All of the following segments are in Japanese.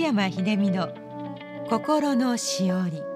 山秀美の心のしおり。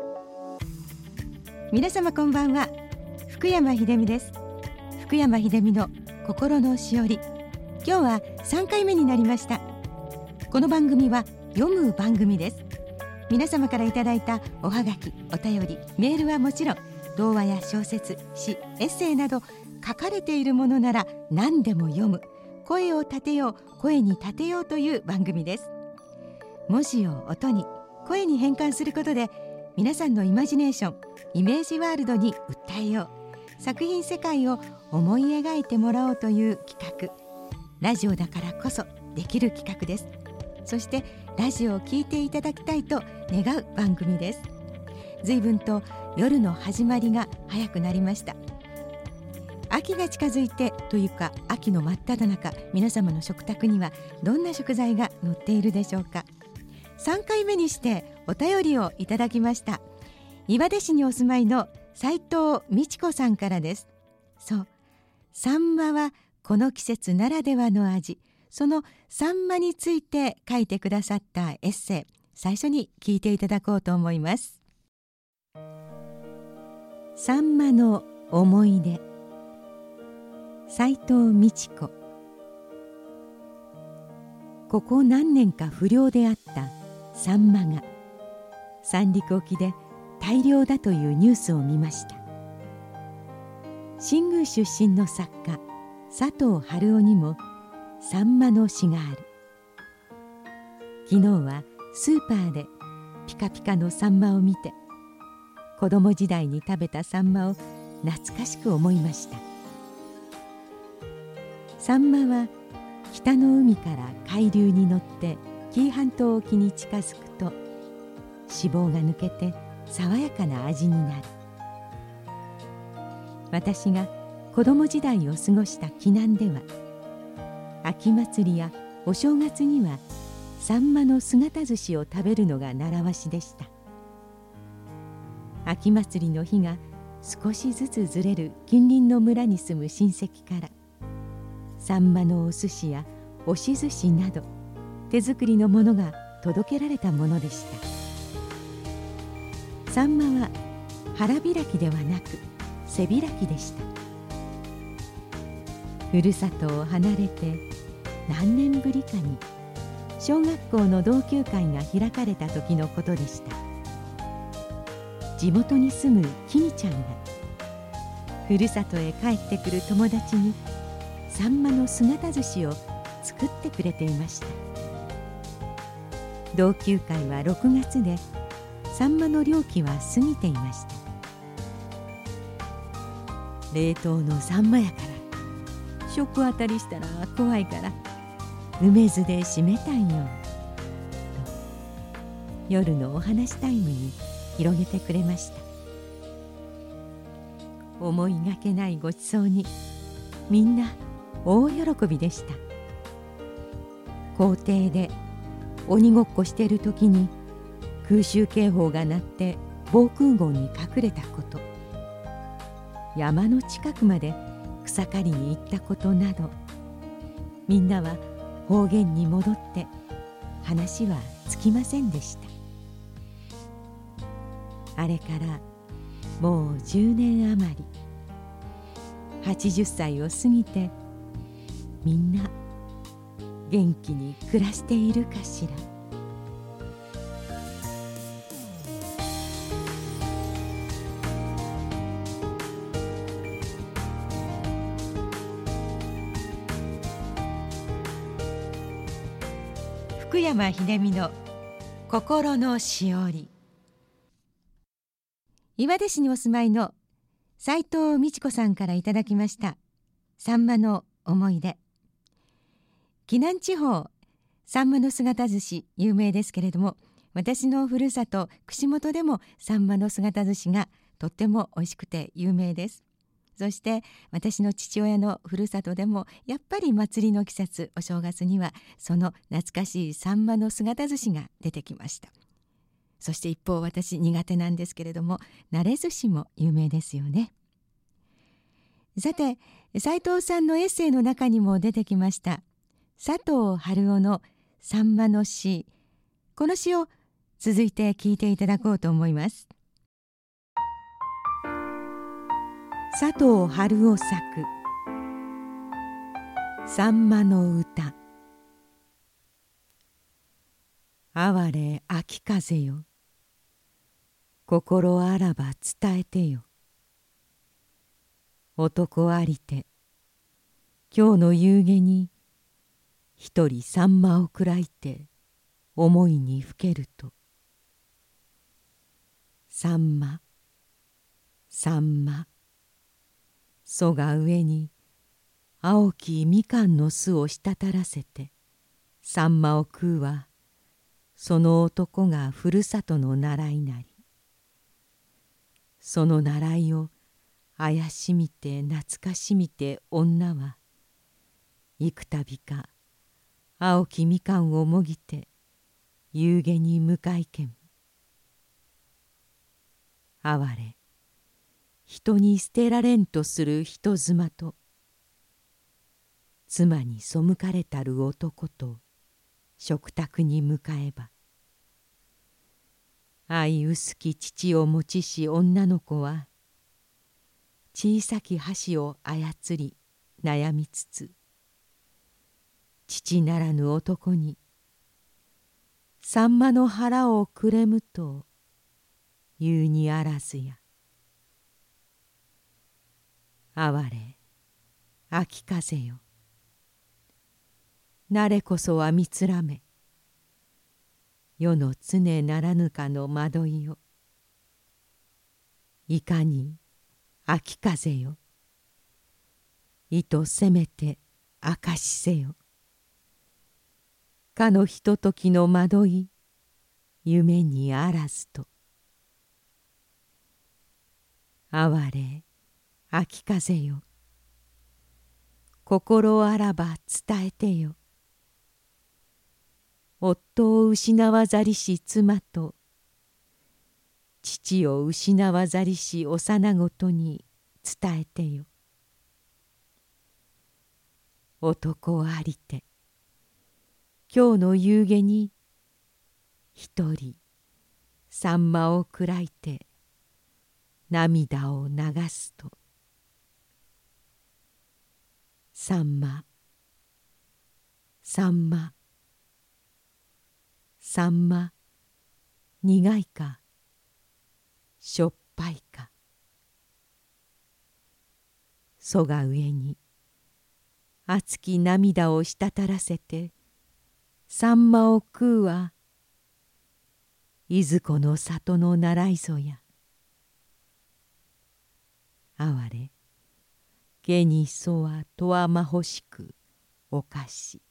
皆様こんばんは。福山秀美です。福山秀美の心のしおり、今日は3回目になりました。この番組は読む番組です。皆様からいただいたおはがき、お便り、メールはもちろん、童話や小説、詩、エッセイなど書かれているものなら何でも読む、声を立てよう、声に立てようという番組です。文字を音に、声に変換することで、皆さんのイマジネーション、イメージワールドに訴えよう、作品世界を思い描いてもらおうという企画。ラジオだからこそできる企画です。そしてラジオを聞いていただきたいと願う番組です。随分と夜の始まりが早くなりました。秋が近づいてというか、秋の真っ只中、皆様の食卓にはどんな食材が載っているでしょうか。3回目にしてお便りをいただきました。岩出市にお住まいの斉藤美智子さんからです。そう、サンマはこの季節ならではの味、そのサンマについて書いてくださったエッセイ、最初に聞いていただこうと思います。サンマの思い出、斉藤美智子。ここ何年か不漁であったサンマが三陸沖で大量だというニュースを見ました。新宮出身の作家佐藤春夫にもサンマの詩がある。昨日はスーパーでピカピカのサンマを見て、子供時代に食べたサンマを懐かしく思いました。サンマは北の海から海流に乗って紀伊半島沖に近づくと、脂肪が抜けて爽やかな味になる。私が子供時代を過ごした紀南では、秋祭りやお正月にはサンマの姿寿司を食べるのが習わしでした。秋祭りの日が少しずつずれる近隣の村に住む親戚から、サンマのお寿司や押し寿司など手作りのものが届けられたものでした。サンマは腹開きではなく背開きでした。ふるさとを離れて何年ぶりかに小学校の同級会が開かれた時のことでした。地元に住むきみちゃんがふるさとへ帰ってくる友達にサンマの姿寿司を作ってくれていました。同級会は6月で、サンマの漁期は過ぎていました。冷凍のサンマやから食当たりしたら怖いから梅酢で締めたんよ、と夜のお話タイムに広げてくれました。思いがけないごちそうにみんな大喜びでした。校庭で鬼ごっこしている時に空襲警報が鳴って防空壕に隠れたこと、山の近くまで草刈りに行ったことなど、みんなは方言に戻って話はつきませんでした。あれからもう10年余り、80歳を過ぎてみんな元気に暮らしているかしら。福山秀美の心のしおり。岩出市にお住まいの斉藤美智子さんからいただきました。サンマの思い出。紀南地方、サンマの姿寿司有名ですけれども、私のふるさと串本でもサンマの姿寿司がとっても美味しくて有名です。そして私の父親のふるさとでもやっぱり祭りの季節、お正月にはその懐かしいサンマの姿寿司が出てきました。そして一方、私苦手なんですけれども、慣れ寿司も有名ですよね。さて、斉藤さんのエッセイの中にも出てきました佐藤春夫のサンマの詩この詩を続いて聞いていただこうと思います。佐藤春夫作さんまの歌。哀れ秋風よ、心あらば伝えてよ。男ありて今日の夕げに一人さんまをくらいて思いにふけると、さんまさんま、そが上に青きみかんの巣を滴らせてさんまを食うは、その男がふるさとの習いなり。その習いをあやしみて懐かしみて女は、幾たびか青きみかんをもぎて夕げに向かいけん。哀れ人に捨てられんとする人妻と、妻に背かれたる男と食卓に向かえば、愛薄き父を持ちし女の子は、小さき箸を操り悩みつつ、父ならぬ男にさんまの腹をくれむと言うにあらずや。哀れ秋風よ、なれこそはみつらめ、世の常ならぬかの惑いよ。いかに秋風よ、意図せめて明かしせよ。かのひとときの惑い、夢にあらずと。哀れ秋風よ、心あらば伝えてよ。夫を失わざりし妻と、父を失わざりし幼子とに伝えてよ。男ありて今日の夕げに一人さんまをくらいて涙を流すと。さんまさんまさんま、苦いかしょっぱいか。そが上に熱き涙を滴らせてさんまを食うは、いずこの里の習いぞや。哀れ下にそはとはまほしくおかし。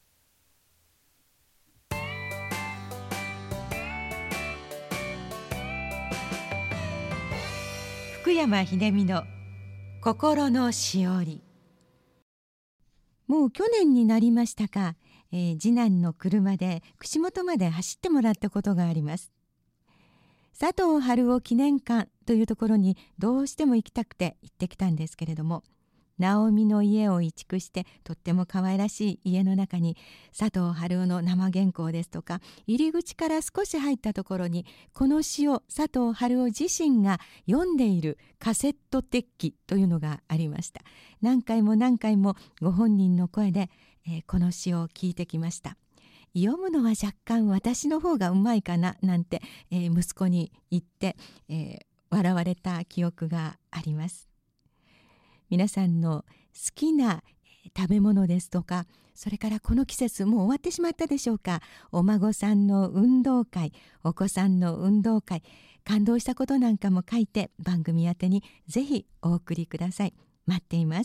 福山秀美の心のしおり。もう去年になりましたか、次男の車で串本まで走ってもらったことがあります。佐藤春夫記念館というところにどうしても行きたくて行ってきたんですけれども、直美の家を移築してとっても可愛らしい家の中に佐藤春夫の生原稿ですとか、入り口から少し入ったところにこの詩を佐藤春夫自身が読んでいるカセットテッキというのがありました。何回も何回もご本人の声で、この詩を聞いてきました。読むのは若干私の方がうまいかななんて、息子に言って、笑われた記憶があります。皆さんの好きな食べ物ですとか、それからこの季節もう終わってしまったでしょうか、お孫さんの運動会、お子さんの運動会、感動したことなんかも書いて番組宛てにぜひお送りください。待っています。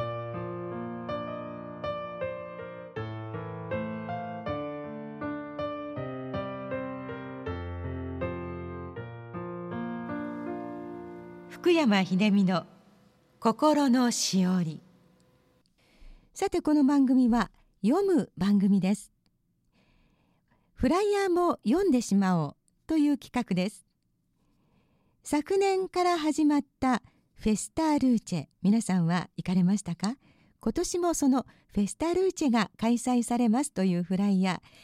福山秀美の心のしおり。さて、この番組は読む番組です。フライヤーも読んでしまおうという企画です。昨年から始まったフェスタルーチェ、皆さんは行かれましたか？今年もそのフェスタルーチェが開催されますというフライヤー、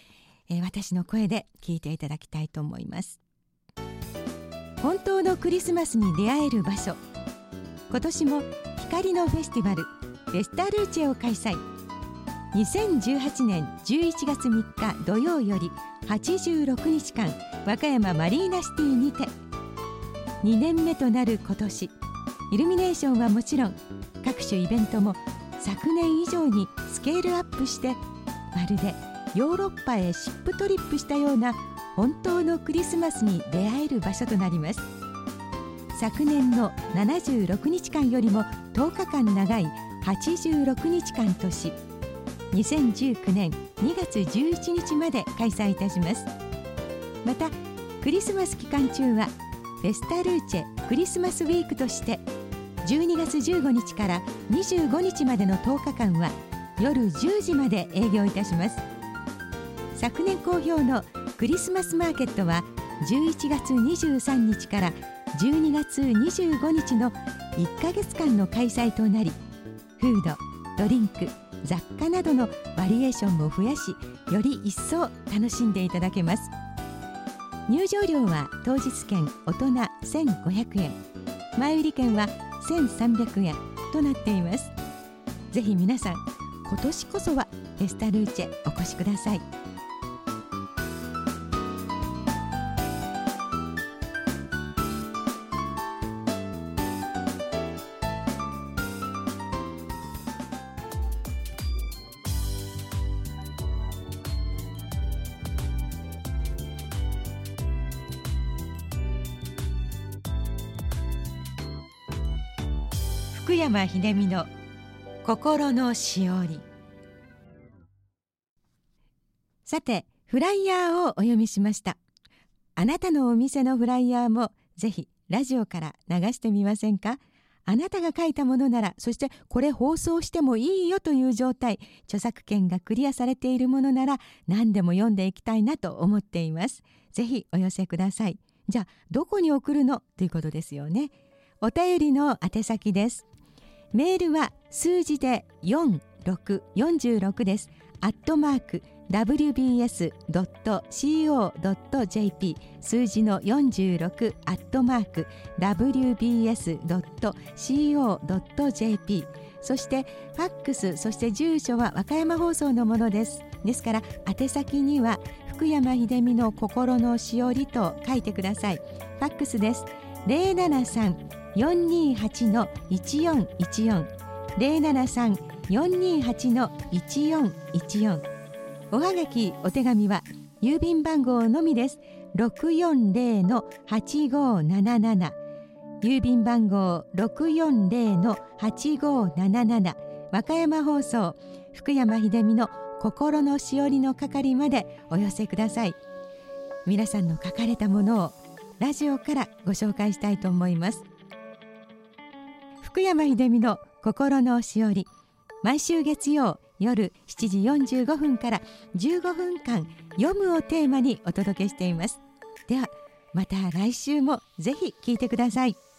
私の声で聞いていただきたいと思います。本当のクリスマスに出会える場所、今年も光のフェスティバルフェスタルーチェを開催。2018年11月3日土曜より86日間和歌山マリーナシティにて、2年目となる今年、イルミネーションはもちろん各種イベントも昨年以上にスケールアップして、まるでヨーロッパへシップトリップしたような本当のクリスマスに出会える場所となります。昨年の76日間よりも10日間長い86日間とし、2019年2月11日まで開催いたします。またクリスマス期間中はフェスタルーチェクリスマスウィークとして12月15日から25日までの10日間は夜10時まで営業いたします。昨年好評のクリスマスマーケットは11月23日から12月25日の1ヶ月間の開催となり、フード、ドリンク、雑貨などのバリエーションも増やし、より一層楽しんでいただけます。入場料は当日券大人1500円、前売り券は1300円となっています。ぜひ皆さん、今年こそはフェスタルーチェお越しください。福山秀美の心のしおり。さて、フライヤーをお読みしました。あなたのお店のフライヤーもぜひラジオから流してみませんか。あなたが書いたものなら、そしてこれ放送してもいいよという状態、著作権がクリアされているものなら何でも読んでいきたいなと思っています。ぜひお寄せください。じゃあどこに送るのということですよね。お便りの宛先です。メールは数字で46です。@wbs.co.jp、 数字の46@wbs.co.jp、 そしてファックス、そして住所は和歌山放送のものです。ですから宛先には福山秀美の心のしおりと書いてください。ファックスです。073-428-1414 073-428-1414。おはがきお手紙は郵便番号のみです。 640-8577、 郵便番号 640-8577、 和歌山放送福山秀美の心のしおりの係までお寄せください。皆さんの書かれたものをラジオからご紹介したいと思います。福山秀美の心のしおり、毎週月曜夜7時45分から15分間読むをテーマにお届けしています。ではまた来週もぜひ聞いてください。